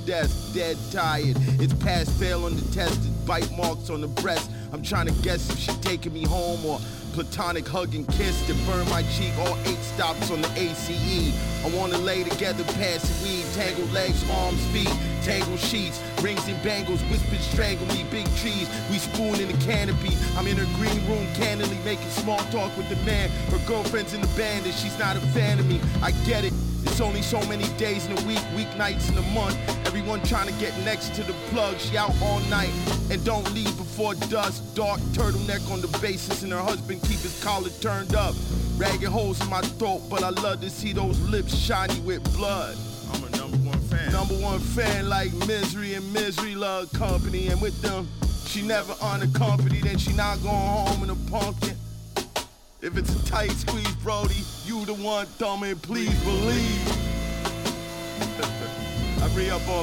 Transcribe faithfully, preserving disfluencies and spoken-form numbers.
desk, dead tired. It's past fail on the test, it's bite marks on the breast. I'm trying to guess if she taking me home or platonic hug and kiss that burn my cheek. All eight stops on the A C E. I wanna lay together, pass the weed, tangled legs, arms, feet, tangled sheets, rings and bangles, whispered strangle me. Big trees, we spoon in the canopy. I'm in her green room, candidly making small talk with the man. Her girlfriend's in the band and she's not a fan of me. I get it. It's only so many days in a week, weeknights in a month. Everyone trying to get next to the plug. She out all night and don't leave before dusk. Dark turtleneck on the basis and her husband keep his collar turned up. Ragged holes in my throat, but I love to see those lips shiny with blood. I'm a number one fan. Number one fan like Misery and Misery Love Company. And with them, she never unaccompanied and she not going home in a pumpkin. If it's a tight squeeze, Brody, you the one thumbing, please believe. I re up on